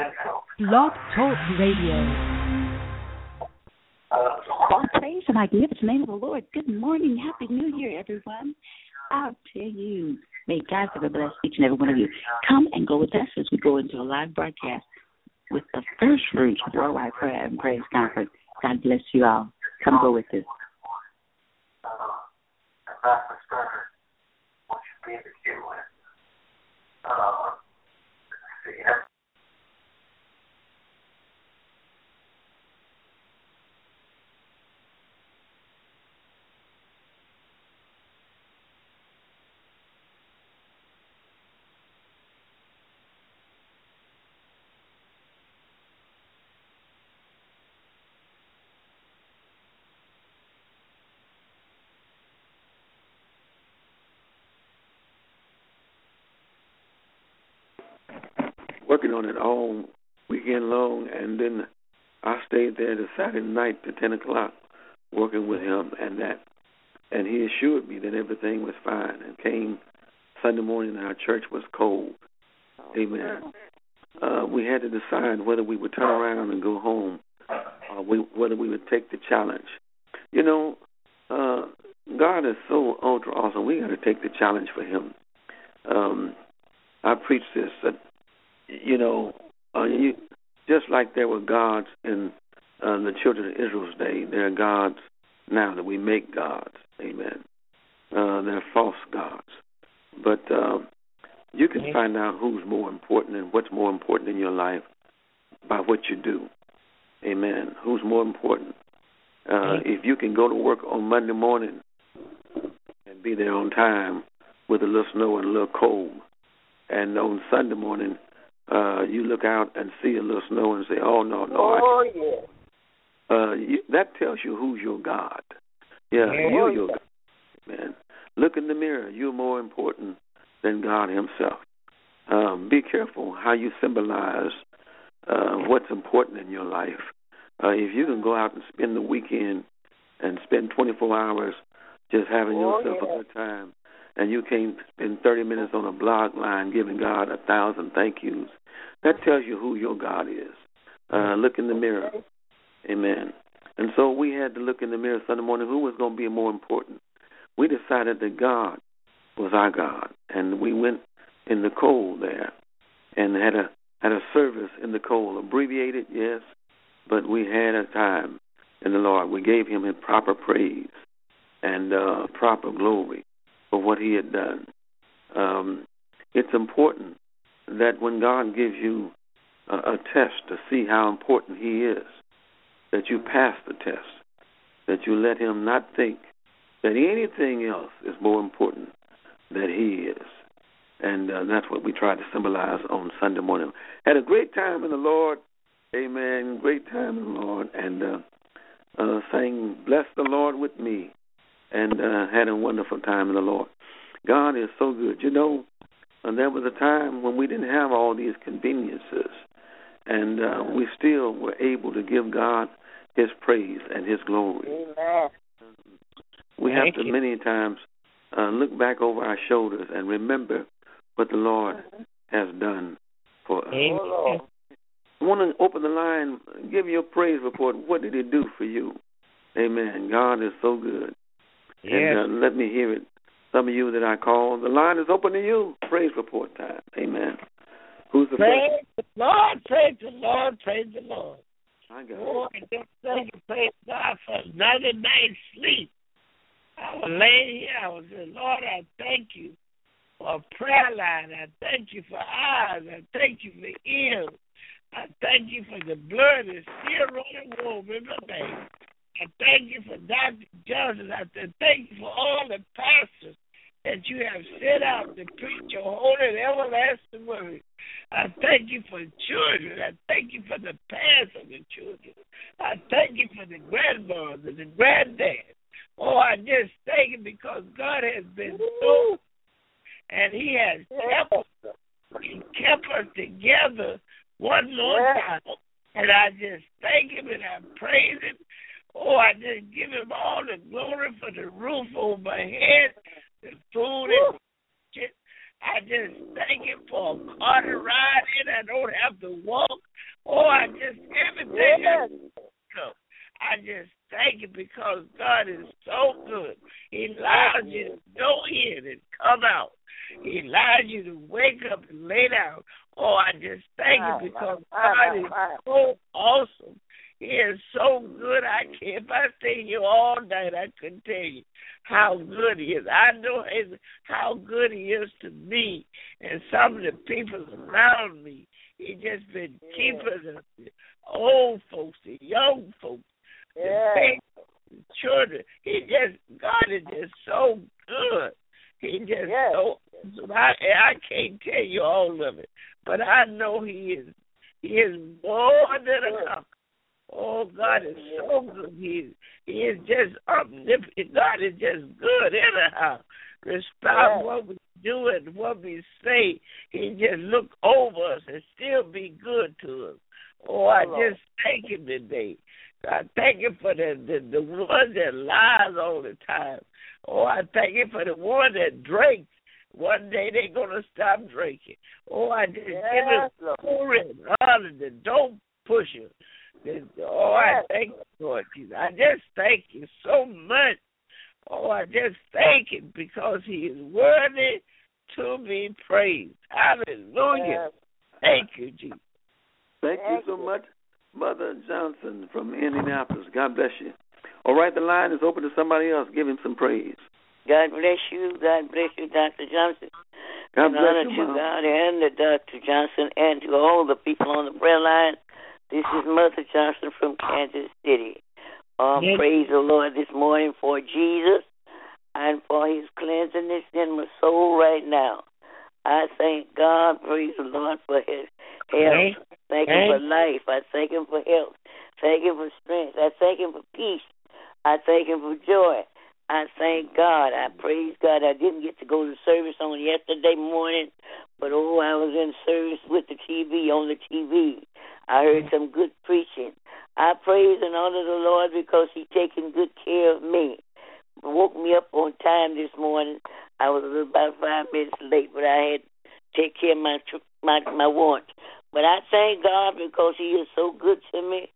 Blog Talk Radio. All praise the magnificent name of the Lord. Good morning. Happy New Year, everyone. I'll tell you, may God have a blessed each and every one of you. Come and go with us as we go into a live broadcast with the First Fruits Worldwide Prayer and Praise Conference. God bless you all. Come go with us. Working on it all weekend long, and then I stayed there the Saturday night to 10 o'clock working with him and he assured me that everything was fine, and came Sunday morning and our church was cold. Amen. We had to decide whether we would turn around and go home or whether we would take the challenge. You know, God is so ultra awesome. We got to take the challenge for him. I preach this that, just like there were gods in the children of Israel's day, there are gods now that we make gods. Amen. They're false gods. But you can find out who's more important and what's more important in your life by what you do. Amen. Who's more important? If you can go to work on Monday morning and be there on time with a little snow and a little cold, and on Sunday morning you look out and see a little snow and say, "Oh no, that tells you who's your God." You're your God, man. Look in the mirror. You're more important than God Himself. Be careful how you symbolize what's important in your life. If you can go out and spend the weekend and spend 24 hours just having yourself a good time, and you can't spend 30 minutes on a blog line giving God 1,000 thank yous, that tells you who your God is. Look in the mirror. Amen. And so we had to look in the mirror Sunday morning. Who was going to be more important? We decided that God was our God, and we went in the cold there and had a service in the cold, abbreviated, yes, but we had a time in the Lord. We gave Him His proper praise and proper glory for what He had done. It's important that when God gives you a test to see how important He is, that you pass the test, that you let Him not think that anything else is more important than He is. And that's what we try to symbolize on Sunday morning. Had a great time in the Lord. Amen. Great time in the Lord. And sang "Bless the Lord" with me. And had a wonderful time in the Lord. God is so good. And there was a time when we didn't have all these conveniences. And we still were able to give God His praise and His glory. Amen. We have to many times look back over our shoulders and remember what the Lord has done for us. Amen. I want to open the line, give your praise report. What did He do for you? Amen. God is so good. Yes. And let me hear it. Some of you that I call, the line is open to you. Praise report time. Amen. Who's the Praise the Lord, praise the Lord, praise the Lord. I got Oh, I just thank you, praise God for another night's sleep. I was laying here, I was saying, Lord, I thank you for a prayer line. I thank you for eyes. I thank you for ears. I thank you for the blood that's still running warm in my veins. I thank you for Dr. Johnson. I thank you for all the pastors that you have set out to preach your holy and everlasting word. I thank you for children. I thank you for the parents of the children. I thank you for the grandmothers and the grandddads. Oh, I just thank you because God has been so, and He has kept us together one more time. And I just thank Him and I praise Him. Oh, I just give Him all the glory for the roof over my head, the food and shit. I just thank Him for a car to ride in. I don't have to walk. Oh, I just, everything I just thank you because God is so good. He allows you to go in and come out. He allows you to wake up and lay down. Oh, I just thank you because God is so awesome. He is so good. If I stay here all night, I couldn't tell you how good he is. I know how good he is to me and some of the people around me. He just been keeping the old folks, the young folks, the big children. God is just so good. He just so. I can't tell you all of it, but I know he is more than a conqueror. Oh, God is so good. He is just omnipotent. God is just good anyhow. Despite what we do and what we say, he just look over us and still be good to us. Oh, I just thank him today. I thank him for the one that lies all the time. Oh, I thank him for the one that drinks. One day they're going to stop drinking. Oh, I just give him glory and honor, the dope pusher. Oh, I thank you, Lord Jesus. I just thank you so much. Oh, I just thank him because he is worthy to be praised. Hallelujah. Thank you, Jesus. Thank you so much, Mother Johnson from Indianapolis. God bless you. All right, the line is open to somebody else. Give him some praise. God bless you. God bless you, Dr. Johnson. God bless you, to God and to Dr. Johnson and to all the people on the prayer line. This is Mother Johnson from Kansas City. Praise the Lord this morning for Jesus and for his cleansing this in my soul right now. I thank God, praise the Lord, for his health. Thank him for life. I thank him for health. Thank him for strength. I thank him for peace. I thank him for joy. I thank God. I praise God. I didn't get to go to service on yesterday morning, but I was in service with the TV, on the TV. I heard some good preaching. I praise and honor the Lord because he's taking good care of me. Woke me up on time this morning. I was about 5 minutes late, but I had to take care of my wants. But I thank God because he is so good to me.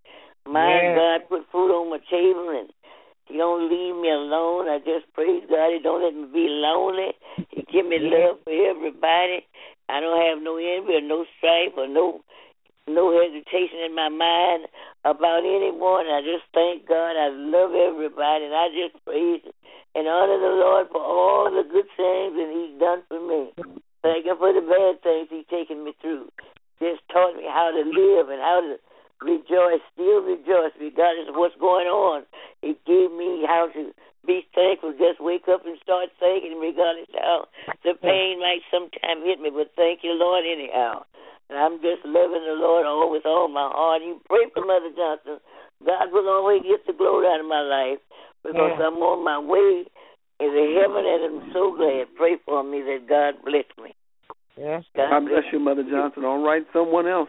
God put food on my table and he don't leave me alone. I just praise God. He don't let me be lonely. He give me love for everybody. I don't have no envy or no strife or no hesitation in my mind about anyone. I just thank God. I love everybody, and I just praise and honor the Lord for all the good things that he's done for me. Thank him for the bad things he's taken me through. Just taught me how to live and how to rejoice, still rejoice, regardless of what's going on. He gave me how to be thankful, just wake up and start thanking him, regardless of how the pain might sometimes hit me. But thank you, Lord, anyhow. And I'm just loving the Lord with all my heart. You pray for Mother Johnson. God will always get the glory out of my life because I'm on my way into heaven, and I'm so glad. Pray for me that God bless me. Yes. God bless you, Mother Johnson. All right, someone else.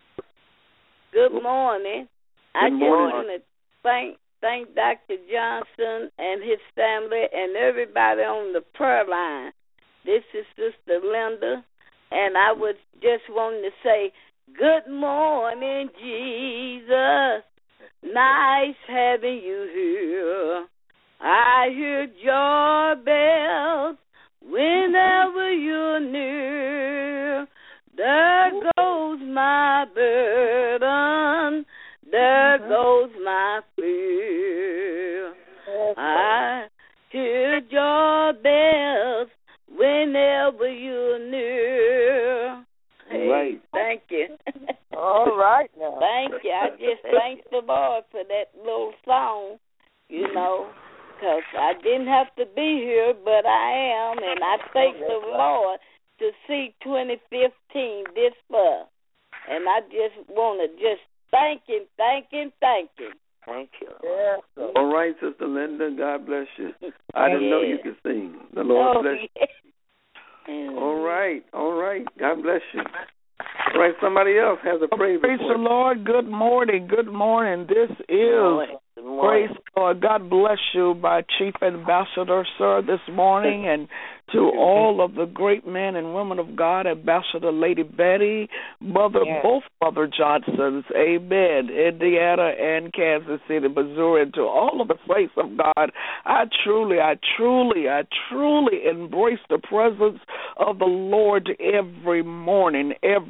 Good morning. I just want to thank Dr. Johnson and his family and everybody on the prayer line. This is Sister Linda, and I was just wanting to say, good morning, Jesus. Nice having you here. I hear joy bells whenever you're near. There goes my burden. There goes my fear. I hear joy bells whenever you're near. Hey, right. Thank you. All right now. Thank you. I just thank the Lord for that little song, because I didn't have to be here, but I am, and I thank the Lord to see 2015 this far. And I just want to just thank him. Thank you. Yeah. All right, Sister Linda, God bless you. I didn't know you could sing. The Lord bless you. All right. God bless you. All right, somebody else has a praise Praise report. the Lord. Good morning. This is morning. Praise God. God bless you, my chief ambassador, sir, this morning, and to all of the great men and women of God, Ambassador Lady Betty, both Mother Johnsons, amen, Indiana and Kansas City, Missouri, and to all of the saints of God. I truly embrace the presence of the Lord every morning,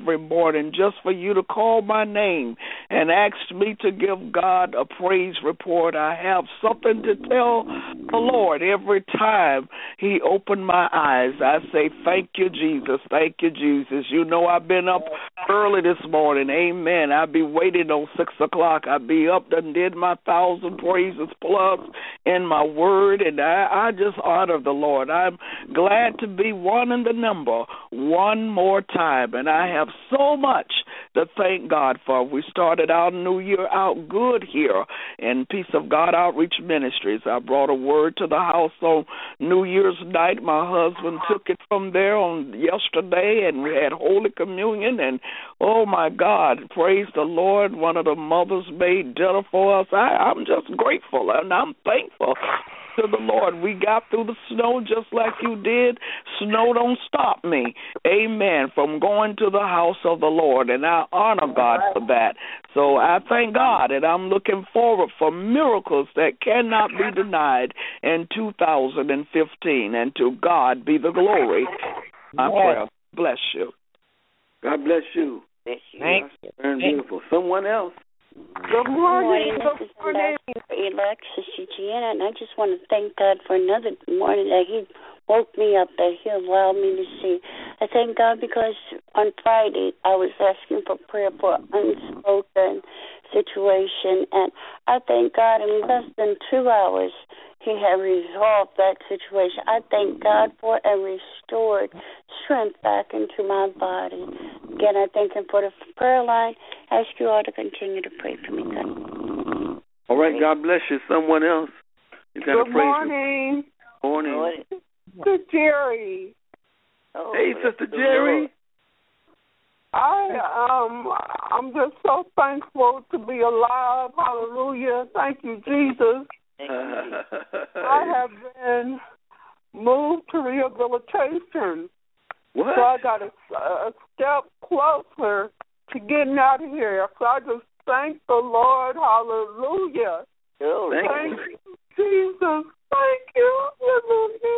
just for you to call my name and ask me to give God a praise report. I have something to tell the Lord every time He opened my eyes. I say, thank you, Jesus. Thank you, Jesus. You know I've been up early this morning. Amen. I'll be waiting on 6 o'clock. I'll be up and did my 1,000 praises plus in my word, and I just honor the Lord. I'm glad to be one in the number one more time, and I have so much to thank God for. We started our new year out good here in Peace of God Outreach Ministries. I brought a word to the house on New Year's night. My husband took it from there on yesterday, and we had Holy Communion, and oh my God, praise the Lord, one of the mothers made dinner for us. I'm just grateful, and I'm thankful to the Lord. We got through the snow just like you did. Snow don't stop me, amen, from going to the house of the Lord, and I honor God for that. So I thank God, and I'm looking forward for miracles that cannot be denied in 2015, and to God be the glory. My prayer. Bless you. God bless you. Thank you. Very beautiful. Someone else. Good morning. This is Alexis Eugenia, and I just want to thank God for another morning that He woke me up, that He allowed me to see. I thank God because on Friday I was asking for prayer for an unspoken situation, and I thank God in less than 2 hours He had resolved that situation. I thank God for and restored strength back into my body. Again, I thank Him for the prayer line. I ask you all to continue to pray for me. God. All right, God bless you. Someone else. You got Good morning. Morning. Sister Jerry. Oh, hey, Sister Jerry. I'm just so thankful to be alive. Hallelujah. Thank you, Jesus. I have been moved to rehabilitation. What? So I got a step closer to getting out of here. So I just thank the Lord. Hallelujah. Thank you, Jesus. Thank you. Hallelujah.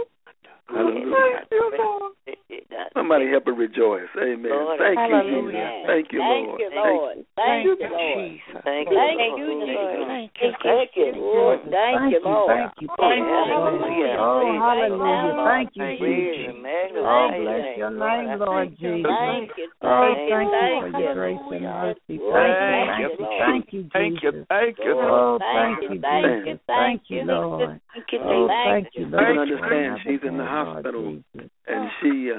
Thank you, Lord. Somebody help her rejoice. Amen. Lord, thank you, hallelujah. Jesus. Thank you, Lord. Thank you, Lord. Thank you, Lord. Thank you, Thank you, Lord. Thank you, Lord. Thank you, Lord. Thank you. Hallelujah. Oh, hallelujah. Thank you, Praise Jesus. and magnify Oh, your bless name, your Lord. name, I Lord thank you. Jesus. Thank you. Oh, Thank you. thank you for Thank your you. grace and mercy. Thank you, Lord. Thank you, Thank you. Jesus. Thank you. Oh, Thank thank you. you, Thank you. Jesus. Thank Thank you, you. Lord. Thank you. Oh, Thank thank you. you, I don't Lord. understand. She's in the hospital, and she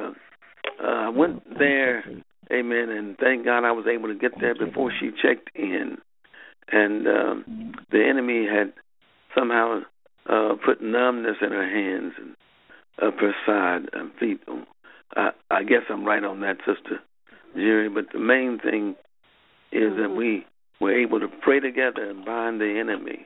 went there, amen, and thank God I was able to get there before she checked in. And the enemy had somehow put numbness in her hands and up her side and feet. I guess I'm right on that, Sister Jerry, but the main thing is that we were able to pray together and bind the enemy.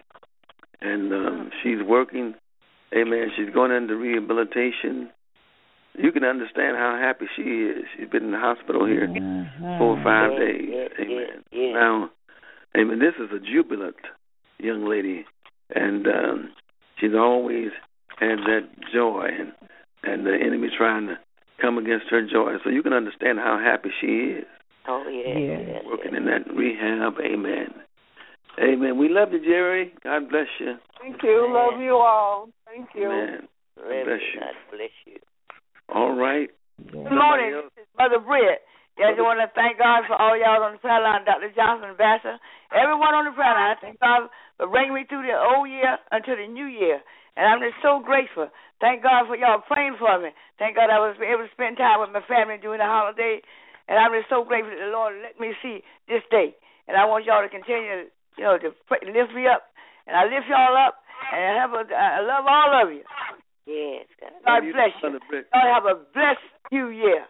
And she's working, amen, she's going into rehabilitation. You can understand how happy she is. She's been in the hospital here 4 or 5 days. Amen. Now, amen, this is a jubilant young lady, and she's always had that joy, and the enemy trying to come against her joy. So you can understand how happy she is. Oh, yeah. Working in that rehab. Amen. Amen. We love you, Jerry. God bless you. Thank you. Love you all. Thank you. Amen. God bless you. God bless you. All right. Good morning, this is Mother Britt. I just want to thank God for all y'all on the prayer line, Dr. Johnson, Ambassador, everyone on the prayer line. I thank God for bringing me through the old year until the new year. And I'm just so grateful. Thank God for y'all praying for me. Thank God I was able to spend time with my family during the holiday. And I'm just so grateful that the Lord let me see this day. And I want y'all to continue, to lift me up. And I lift y'all up. And I love all of you. Yes, God bless you. God have a blessed new year.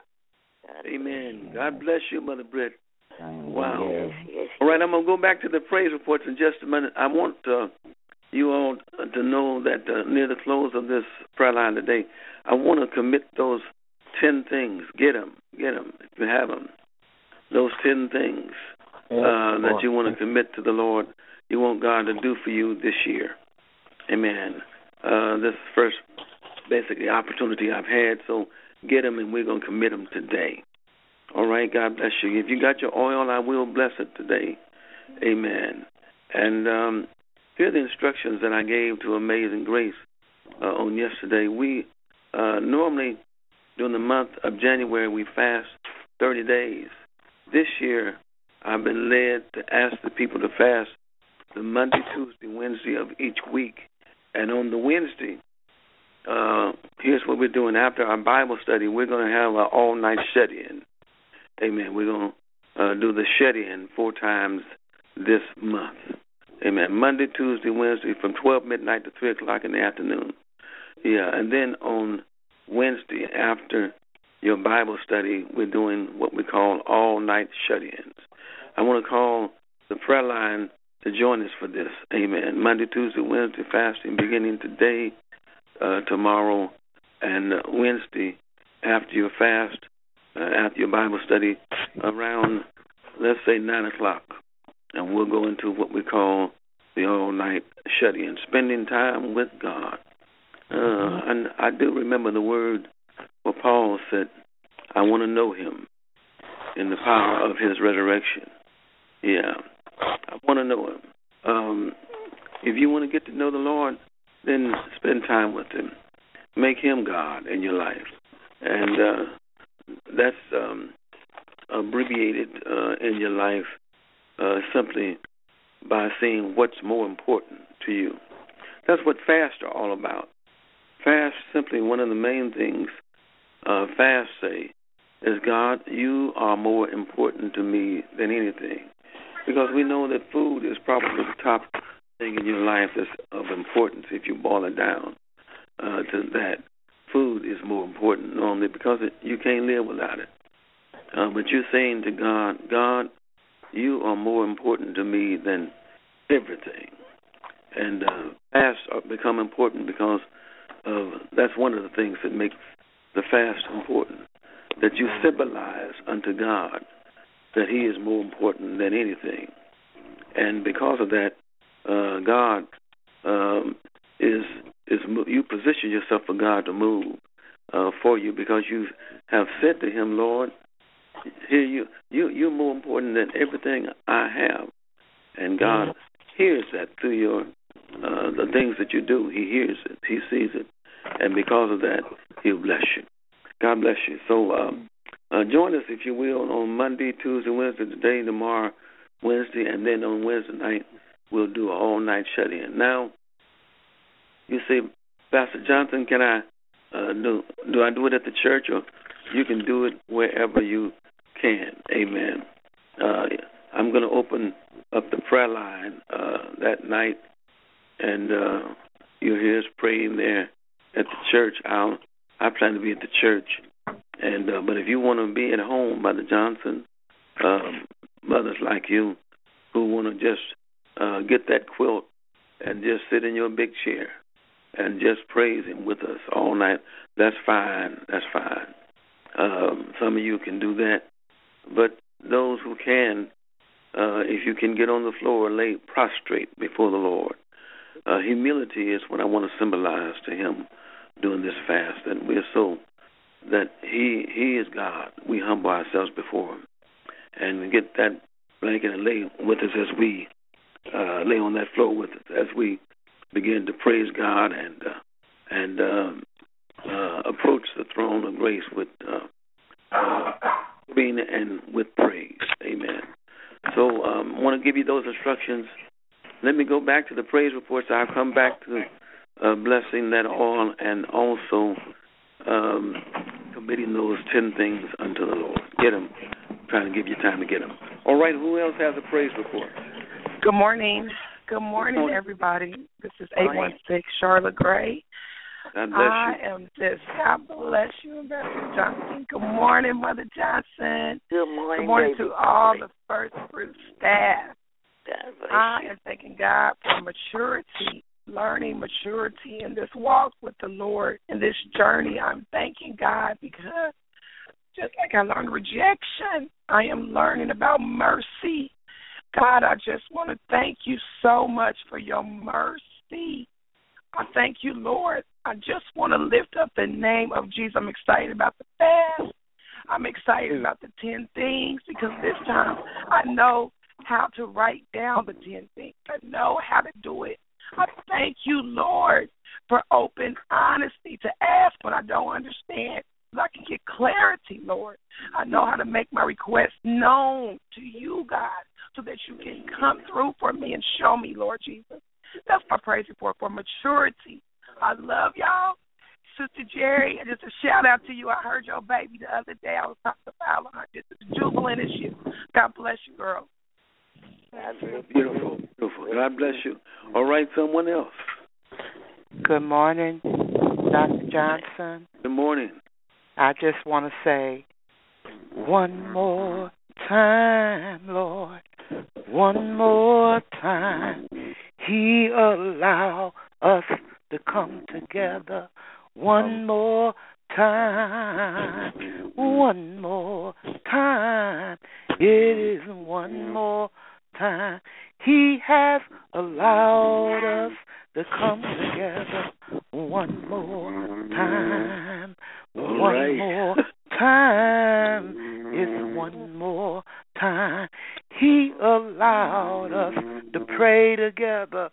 Amen. God bless you, Mother Britt. Wow. Yes. All right, I'm going to go back to the praise reports in just a minute. I want you all to know that near the close of this prayer line today, I want to commit those 10 things. Get them if you have them. Those 10 things that you want to commit to the Lord, you want God to do for you this year. Amen. This is the first, basically, opportunity I've had, so get them, and we're going to commit them today. All right, God bless you. If you got your oil, I will bless it today. Amen. And here are the instructions that I gave to Amazing Grace on yesterday. We normally, during the month of January, we fast 30 days. This year, I've been led to ask the people to fast the Monday, Tuesday, Wednesday of each week. And on the Wednesday, here's what we're doing. After our Bible study, we're going to have an all-night shut-in. Amen. We're going to do the shut-in 4 times this month. Amen. Monday, Tuesday, Wednesday, from 12 midnight to 3 o'clock in the afternoon. Yeah, and then on Wednesday, after your Bible study, we're doing what we call all-night shut-ins. I want to call the prayer line to join us for this. Amen. Monday, Tuesday, Wednesday, fasting beginning today, tomorrow, and Wednesday after your fast, after your Bible study, around, let's say, 9 o'clock. And we'll go into what we call the all-night shut-in, spending time with God. And I do remember the word where Paul said, I want to know him in the power of his resurrection. Yeah, I want to know him. If you want to get to know the Lord, then spend time with him. Make him God in your life. And that's abbreviated in your life simply by seeing what's more important to you. That's what fasts are all about. Fast, simply one of the main things fast say is, God, you are more important to me than anything. Because we know that food is probably the top thing in your life that's of importance if you boil it down to that. Food is more important normally because you can't live without it. But you're saying to God, God, you are more important to me than everything. And fasts become important because that's one of the things that makes the fast important, that you symbolize unto God that he is more important than anything. And because of that, God you position yourself for God to move for you, because you have said to him, Lord, here you're more important than everything I have. And God hears that through your the things that you do. He hears it. He sees it. And because of that, he'll bless you. God bless you. So join us, if you will, on Monday, Tuesday, Wednesday, today, tomorrow, Wednesday, and then on Wednesday night, we'll do an all-night shut-in. Now, you say, Pastor Johnson, can I do I do it at the church, or you can do it wherever you can? Amen. I'm going to open up the prayer line that night, and you'll hear us praying there at the church. I plan to be at the church, and but if you want to be at home, Mother Johnson, mothers like you who want to just get that quilt and just sit in your big chair and just praise him with us all night, that's fine. That's fine. Some of you can do that, but those who can, if you can get on the floor and lay prostrate before the Lord. Humility is what I want to symbolize to him during this fast, and we're so that he is God. We humble ourselves before him, and we get that blanket and lay with us as we lay on that floor with us as we begin to praise God and approach the throne of grace with being and with praise. Amen. So I want to give you those instructions. Let me go back to the praise reports. I'll come back to blessing that oil and also committing those 10 things unto the Lord. Get them. I'm trying to give you time to get them. All right, who else has a praise report? Good morning. Good morning, everybody. This is 816 Charlotte Gray. God bless you. God bless you, Ambassador Johnson. Good morning, Mother Johnson. Good morning. Good morning to all the First Fruit staff. I am thanking God for maturity, learning maturity in this walk with the Lord, in this journey. I'm thanking God because just like I learned rejection, I am learning about mercy. God, I just want to thank you so much for your mercy. I thank you, Lord. I just want to lift up the name of Jesus. I'm excited about the fast. I'm excited about the 10 things because this time I know how to write down the 10 things. I know how to do it. I thank you, Lord, for open honesty to ask when I don't understand. So I can get clarity, Lord. I know how to make my requests known to you, God, so that you can come through for me and show me, Lord Jesus. That's my praise report for maturity. I love y'all. Sister Jerry, just a shout-out to you. I heard your baby the other day. I was talking about her. Just as jubilant as you. God bless you, girl. Beautiful, beautiful. God bless you. All right, someone else. Good morning, Dr. Johnson. Good morning. I just want to say, one more time, Lord, one more time. He allow us to come together one more time, one more time. It is one more time. He has allowed us to come together one more time. One more time. It's one more time. He allowed us to pray together.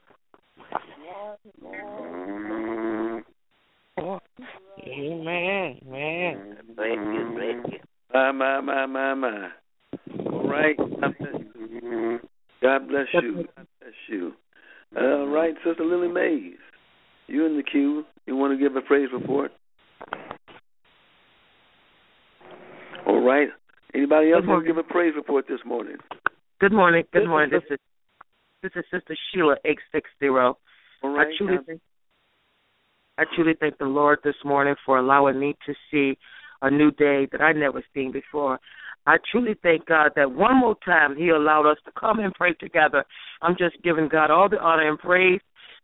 Amen. Man. Thank you. My. All right. God bless you. God bless you. All right, Sister Lily Mays. You in the queue. You want to give a praise report? All right. Anybody else want to give a praise report this morning? Good morning. Good morning. This is Sister Sheila 860. All right. I truly thank the Lord this morning for allowing me to see a new day that I never seen before. I truly thank God that one more time He allowed us to come and pray together. I'm just giving God all the honor and praise.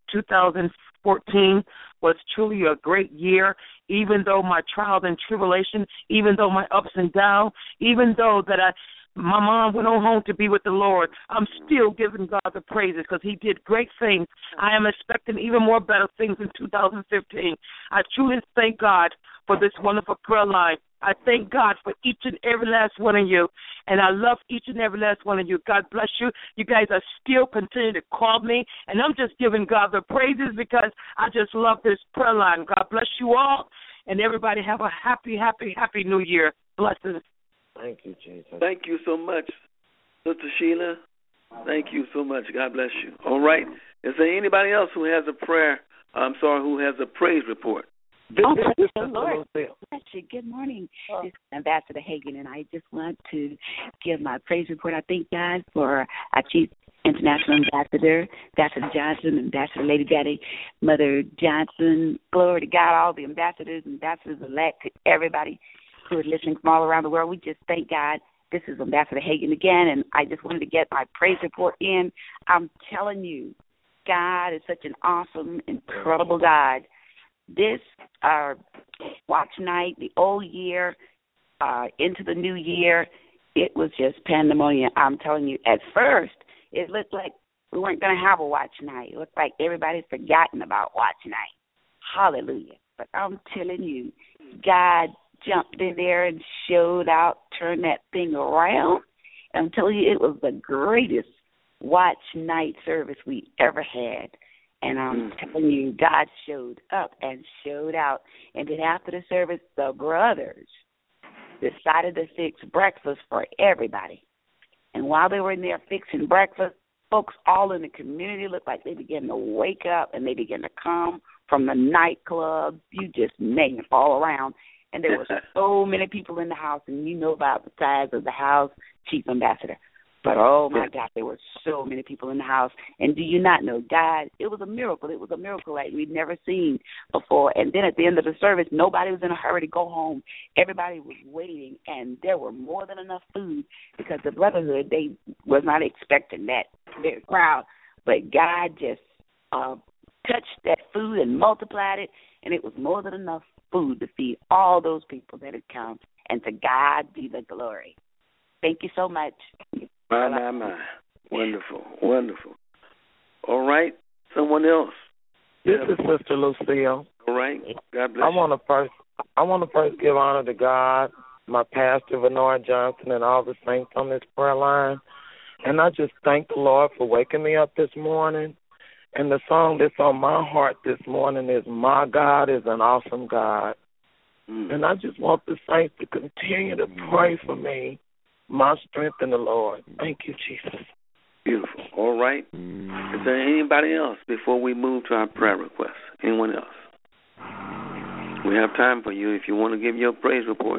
2014 was truly a great year, even though my trials and tribulations, even though my ups and downs, even though that my mom went on home to be with the Lord, I'm still giving God the praises because He did great things. I am expecting even more better things in 2015. I truly thank God for this wonderful prayer line. I thank God for each and every last one of you, and I love each and every last one of you. God bless you. You guys are still continuing to call me, and I'm just giving God the praises because I just love this prayer line. God bless you all, and everybody have a happy, happy, happy New Year. Blessings. Thank you, Jesus. Thank you so much, Sister Sheila. Thank you so much. God bless you. All right. Is there anybody else who has a who has a praise report? Lord bless you. Good morning. This is Ambassador Hagan, and I just want to give my praise report. I thank God for our Chief International Ambassador, Ambassador Johnson, Ambassador Lady Betty, Mother Johnson. Glory to God, all the ambassadors-elect, everybody who is listening from all around the world. We just thank God. This is Ambassador Hagan again, and I just wanted to get my praise report in. I'm telling you, God is such an awesome, incredible God. This watch night, the old year, into the new year, it was just pandemonium. I'm telling you, at first, it looked like we weren't going to have a watch night. It looked like everybody's forgotten about watch night. Hallelujah. But I'm telling you, God jumped in there and showed out, turned that thing around. And I'm telling you, it was the greatest watch night service we ever had. And I'm telling you, God showed up and showed out. And then after the service, the brothers decided to fix breakfast for everybody. And while they were in there fixing breakfast, folks all in the community looked like they began to wake up and they began to come from the nightclubs, you just name it, all around. And there were so many people in the house, and you know about the size of the house, Chief Ambassador. But, oh, my God, there were so many people in the house. And do you not know, God, it was a miracle. It was a miracle like we'd never seen before. And then at the end of the service, nobody was in a hurry to go home. Everybody was waiting, and there were more than enough food because the Brotherhood, they was not expecting that big crowd. But God just touched that food and multiplied it, and it was more than enough food to feed all those people that it counts. And to God be the glory. Thank you so much. My. Wonderful, wonderful. All right, someone else. This is Sister Lucille. All right, God bless I want to first give honor to God, my pastor, Bernard Johnson, and all the saints on this prayer line. And I just thank the Lord for waking me up this morning. And the song that's on my heart this morning is My God is an Awesome God. And I just want the saints to continue to pray for me, my strength in the Lord. Thank you, Jesus. Beautiful. All right. Is there anybody else before we move to our prayer requests? Anyone else? We have time for you if you want to give your praise report.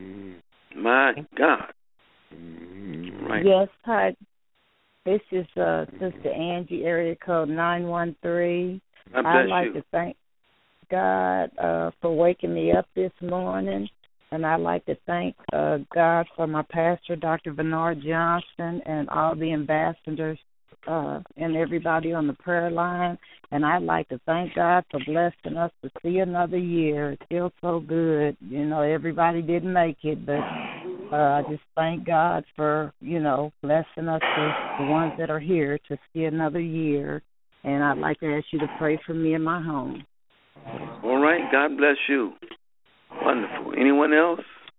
My God. Right. Yes, hi. This is Sister Angie, area code 913. I'd like to thank God for waking me up this morning, and I'd like to thank God for my pastor, Dr. Bernard Johnson, and all the ambassadors and everybody on the prayer line. And I'd like to thank God for blessing us to see another year. It feels so good. You know, everybody didn't make it, but I just thank God for, blessing us, the ones that are here, to see another year. And I'd like to ask you to pray for me in my home. All right. God bless you. Wonderful. Anyone else?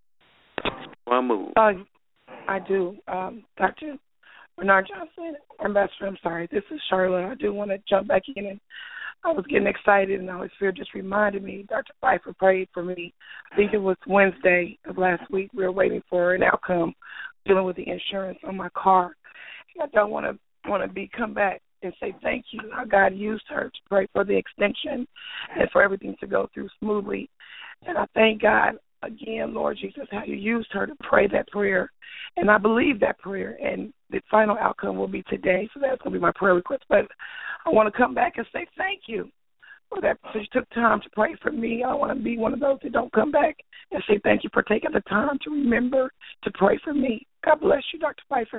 One move. I do. Dr. Bernard Johnson, Ambassador, I'm sorry. This is Charlotte. I do want to jump back in, and I was getting excited, and the Holy Spirit just reminded me, Dr. Pfeiffer prayed for me. I think it was Wednesday of last week. We were waiting for an outcome dealing with the insurance on my car. And I don't want to come back and say thank you. How God used her to pray for the extension and for everything to go through smoothly. And I thank God again, Lord Jesus, how you used her to pray that prayer. And I believe that prayer, and the final outcome will be today. So that's going to be my prayer request. But I want to come back and say thank you for that. So you took time to pray for me. I want to be one of those that don't come back and say thank you for taking the time to remember to pray for me. God bless you, Dr. Pfeiffer.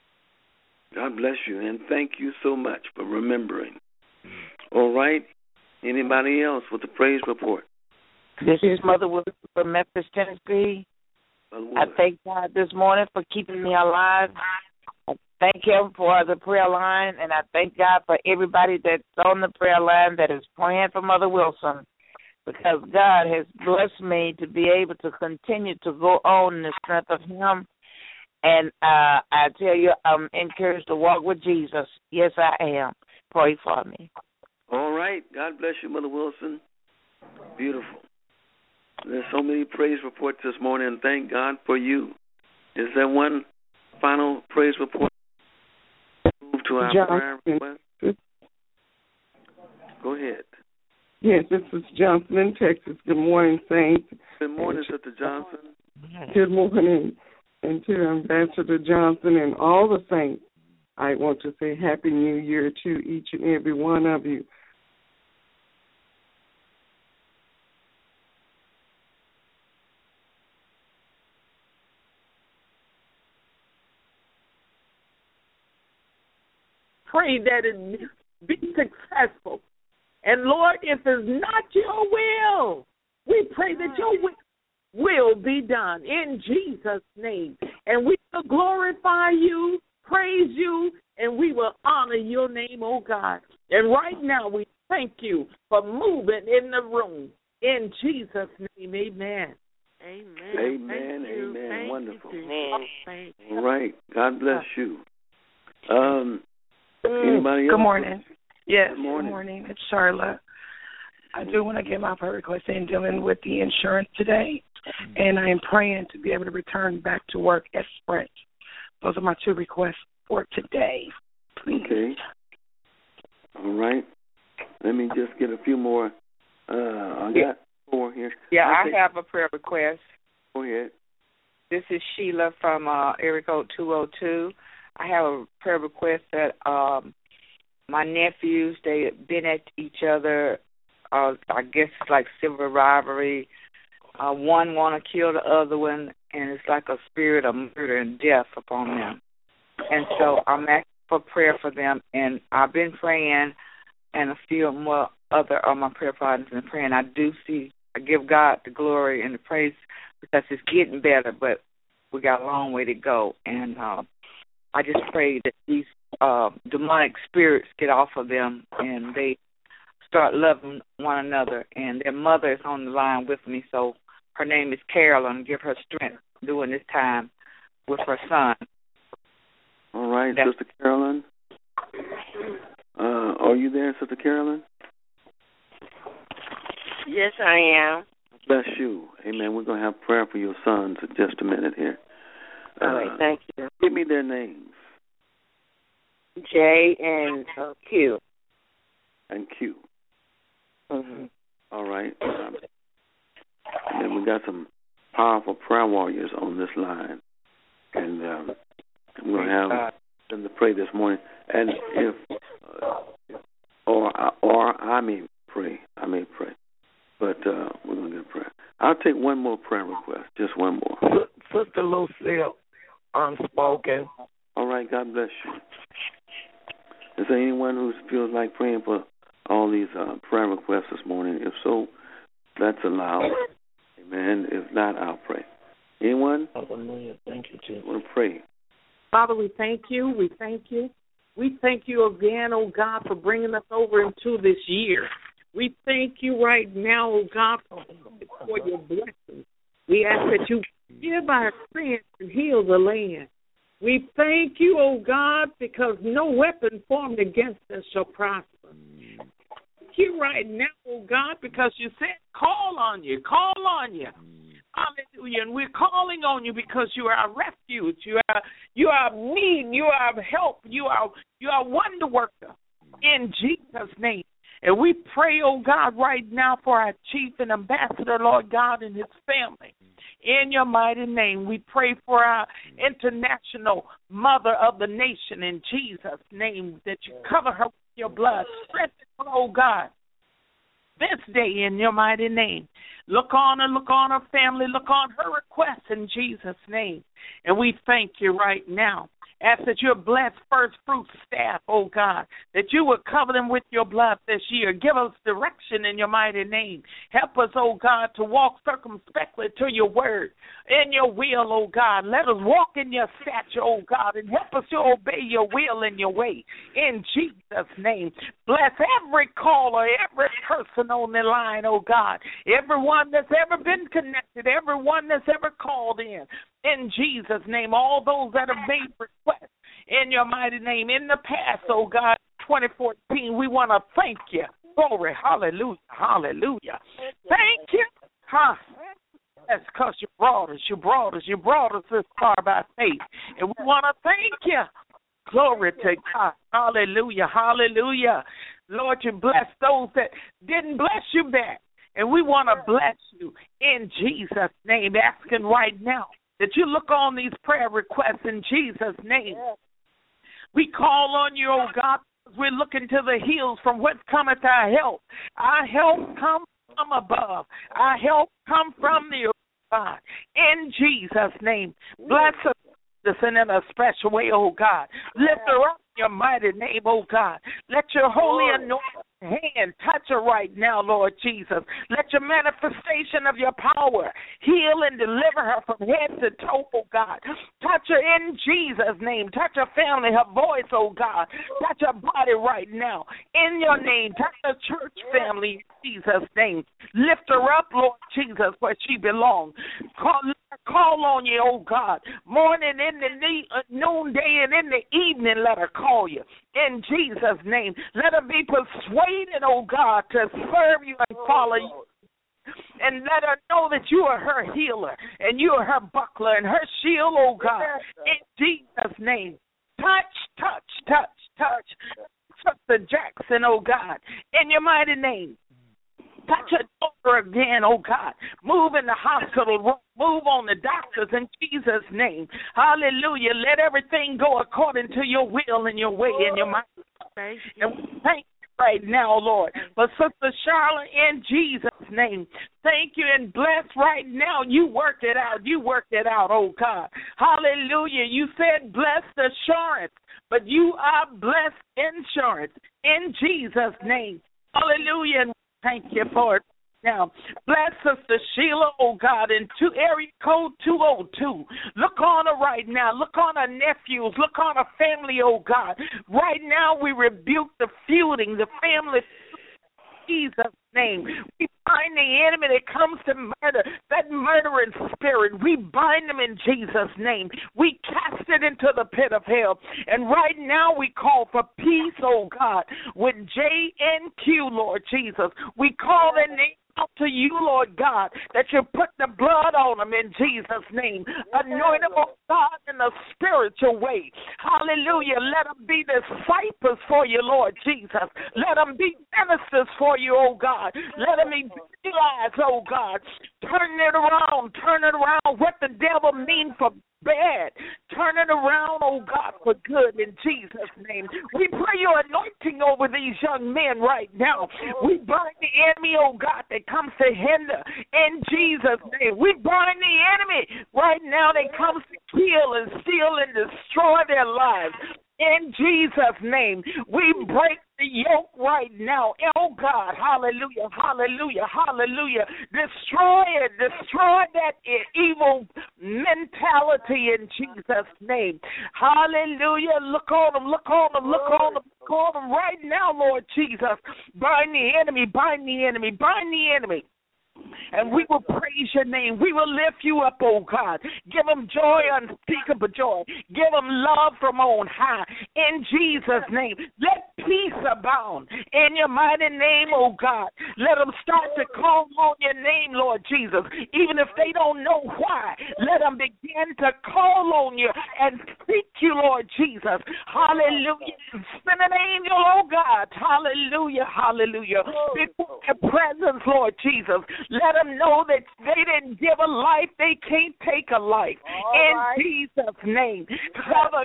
God bless you, and thank you so much for remembering. All right. Anybody else with a praise report? This is Mother Wilson from Memphis, Tennessee. I thank God this morning for keeping me alive. I thank Him for the prayer line, and I thank God for everybody that's on the prayer line that is praying for Mother Wilson, because God has blessed me to be able to continue to go on in the strength of Him. And I tell you, I'm encouraged to walk with Jesus. Yes, I am. Pray for me. All right. God bless you, Mother Wilson. Beautiful. There's so many praise reports this morning, and thank God for you. Is there one final praise report? Move to our prayer request. Go ahead. Yes, this is Johnson in Texas. Good morning, Saints. Good morning, Sister Johnson. Good morning. And to Ambassador Johnson and all the saints, I want to say Happy New Year to each and every one of you. Pray that it be successful. And, Lord, if it's not your will, we pray that your will be done in Jesus' name. And we will glorify you, praise you, and we will honor your name, oh God. And right now we thank you for moving in the room. In Jesus' name, amen. Amen. Amen. Amen. Wonderful. All right. God bless you. Anybody else? Good morning. Yes, good morning. It's Charlotte. I do want to get my prayer request in dealing with the insurance today, and I am praying to be able to return back to work at Sprint. Those are my two requests for today, please. Okay. All right. Let me just get a few more. I got 4 here. Yeah, I have a prayer request. Go ahead. This is Sheila from area code 202. I have a prayer request that my nephews, they've been at each other, I guess it's like civil rivalry. One want to kill the other one, and it's like a spirit of murder and death upon them. And so I'm asking for prayer for them, and I've been praying, and I feel more other of my prayer partners in prayer, and I give God the glory and the praise because it's getting better, but we got a long way to go. And I just pray that these demonic spirits get off of them and they start loving one another. And their mother is on the line with me, so her name is Carolyn. Give her strength during this time with her son. All right, Sister Carolyn. Are you there, Sister Carolyn? Yes, I am. Bless you. Amen. We're going to have prayer for your sons in just a minute here. All right, thank you. Give me their names. J and Q. And Q. Mm-hmm. All right. And then we got some powerful prayer warriors on this line. And I'm going to have them to pray this morning. And if, or I may pray. But we're going to get a prayer. I'll take one more prayer request, just one more. Sister Lucille, unspoken. All right, God bless you. Is there anyone who feels like praying for all these prayer requests this morning? If so, that's allowed. Amen. If not, I'll pray. Anyone? Hallelujah. Thank you, Jesus. I want to pray. Father, we thank you. We thank you. We thank you again, oh God, for bringing us over into this year. We thank you right now, oh God, for your blessings. We ask that you give our sins and heal the land. We thank you, oh God, because no weapon formed against us shall prosper. Thank you right now, oh God, because you said call on you. Hallelujah. And we're calling on you because you are our refuge. You are our need. You are our help. You are wonder worker in Jesus' name. And we pray, oh God, right now for our chief and ambassador, Lord God, and his family. In your mighty name, we pray for our international mother of the nation in Jesus' name, that you cover her with your blood. Strengthen her, oh God, this day in your mighty name. Look on her family, look on her requests in Jesus' name. And we thank you right now. Ask that you bless First Fruit staff, oh God, that you would cover them with your blood this year. Give us direction in your mighty name. Help us, oh God, to walk circumspectly to your word, in your will, oh God. Let us walk in your stature, oh God, and help us to obey your will and your way. In Jesus' name, bless every caller, every person on the line, oh God, everyone that's ever been connected, everyone that's ever called in Jesus' name, all those that have made requests in your mighty name in the past, oh God, 2014, we want to thank you. Glory, hallelujah, hallelujah. Thank you. That's because you brought us this far by faith. And we want to thank you. Glory to God. Hallelujah, hallelujah. Lord, you bless those that didn't bless you back. And we want to bless you in Jesus' name, asking right now that you look on these prayer requests in Jesus' name. We call on you, oh God, because we're looking to the hills from whence cometh our help. Our help comes from above. Our help comes from the God. In Jesus' name, bless us in a special way, oh God. Lift her up in your mighty name, oh God. Let your holy anointing hand touch her right now, Lord Jesus. Let your manifestation of your power heal and deliver her from head to toe, oh God. Touch her in Jesus' name. Touch her family, her voice, oh God. Touch her body right now. In your name, touch her church family in Jesus' name. Lift her up, Lord Jesus, where she belongs. Call on you, oh God. Morning, in the noonday, and in the evening, let her call you. In Jesus' name, let her be persuaded, oh God, to serve you and follow you. And let her know that you are her healer, and you are her buckler, and her shield, oh God. In Jesus' name, touch Sister Jackson, oh God. In your mighty name. Touch her daughter again, oh God. Move in the hospital room. Move on the doctors in Jesus' name. Hallelujah. Let everything go according to your will and your way and your mind. And we thank you right now, Lord, for Sister Charlotte in Jesus' name. Thank you and bless right now. You worked it out. You worked it out, oh God. Hallelujah. You said blessed assurance, but you are blessed insurance in Jesus' name. Hallelujah. And thank you for it. Now, bless Sister Sheila, oh God, in area code 202. Look on her right now. Look on her nephews. Look on her family, oh God. Right now, we rebuke the feuding, the family. Jesus' name. We bind the enemy that comes to murder, that murdering spirit. We bind them in Jesus' name. We cast it into the pit of hell. And right now we call for peace, oh God, with JNQ, Lord Jesus. We call their name out to you, Lord God, that you put the blood on them in Jesus' name. Anoint them, oh God, in a spiritual way. Hallelujah. Let them be disciples for you, Lord Jesus. Let them be ministers for you, oh God. Let them evangelize, oh God. Turn it around. What the devil mean for bad. Turn it around, oh God, for good in Jesus' name. We pray your anointing over these young men right now. We bind the enemy, oh God, that comes to hinder in Jesus' name. We bind the enemy right now that comes to kill and steal and destroy their lives. In Jesus' name, we break the yoke right now. Oh, God, hallelujah, hallelujah, hallelujah. Destroy it. Destroy that evil mentality in Jesus' name. Hallelujah. Look on them, look on them, look on them. Call them right now, Lord Jesus. Bind the enemy, bind the enemy, bind the enemy. And we will praise your name. We will lift you up, oh God. Give them joy, unspeakable joy. Give them love from on high. In Jesus' name. Let peace abound in your mighty name, oh God. Let them start to call on your name, Lord Jesus. Even if they don't know why, let them begin to call on you and speak you, Lord Jesus. Hallelujah. Send an angel, oh God. Hallelujah, hallelujah. Before your presence, Lord Jesus. Let them know that they didn't give a life, they can't take a life. In Jesus' name. Cover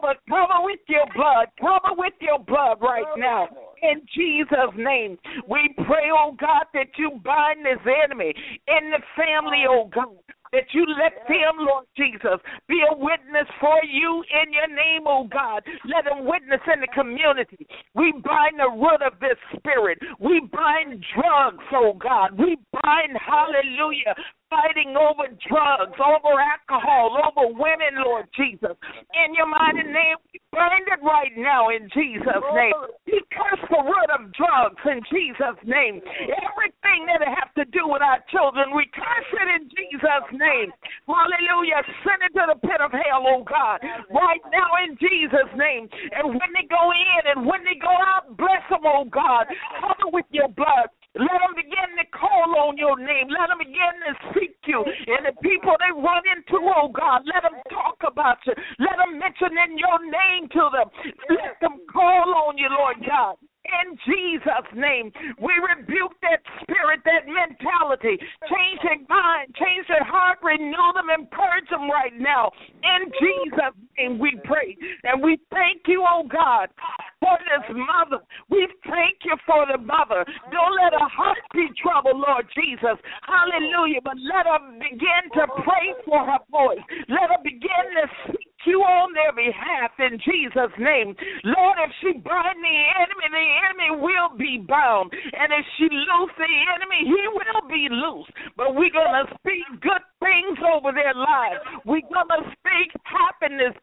with your blood. Cover with your blood right now. In Jesus' name. We pray, oh God, that you bind this enemy in the family, oh God. That you let them, Lord Jesus, be a witness for you in your name, oh God. Let them witness in the community. We bind the root of this spirit. We bind drugs, oh God. We bind, hallelujah, fighting over drugs, over alcohol, over women, Lord Jesus. In your mighty name, we bind it right now in Jesus' name. We curse the root of drugs in Jesus' name. Everything that have to do with our children, we curse it in Jesus' name. Hallelujah. Send it to the pit of hell, oh God, right now in Jesus' name. And when they go in and when they go out, bless them, oh God. Cover with your blood. Let them begin to call on your name. Let them begin to seek you. And the people they run into, oh God, let them talk about you. Let them mention in your name to them. Let them call on you, Lord God. In Jesus' name, we rebuke that spirit, that mentality. Change their mind, change their heart, renew them and purge them right now. In Jesus' name we pray. And we thank you, oh God, for this mother. We thank you for the mother. Don't let her heart be troubled, Lord Jesus. Hallelujah. But let her begin to pray for her voice. Let her begin to speak you on their behalf in Jesus' name. Lord, if she bind the enemy will be bound. And if she loose the enemy, he will be loose. But we're going to speak good things over their lives. We're going to speak happiness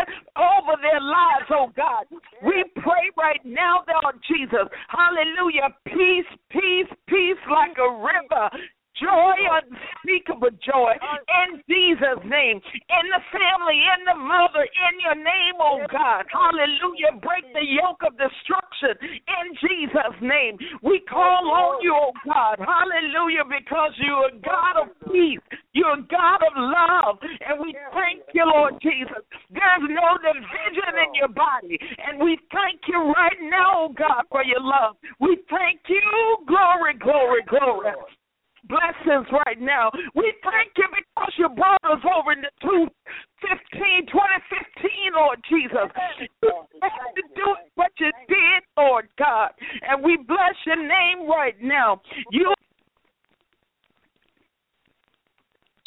over their lives, oh God. We pray right now, Lord Jesus. Hallelujah. Peace, peace, peace like a river. Joy, unspeakable joy, in Jesus' name, in the family, in the mother, in your name, oh God. Hallelujah. Break the yoke of destruction in Jesus' name. We call on you, oh God. Hallelujah, because you're a God of peace. You're a God of love. And we thank you, Lord Jesus. There's no division in your body. And we thank you right now, oh God, for your love. We thank you. Glory, glory, glory. Blessings right now. We thank you because you brought us over into 2015, Lord Jesus. You had to do what you did, Lord God. And we bless your name right now. You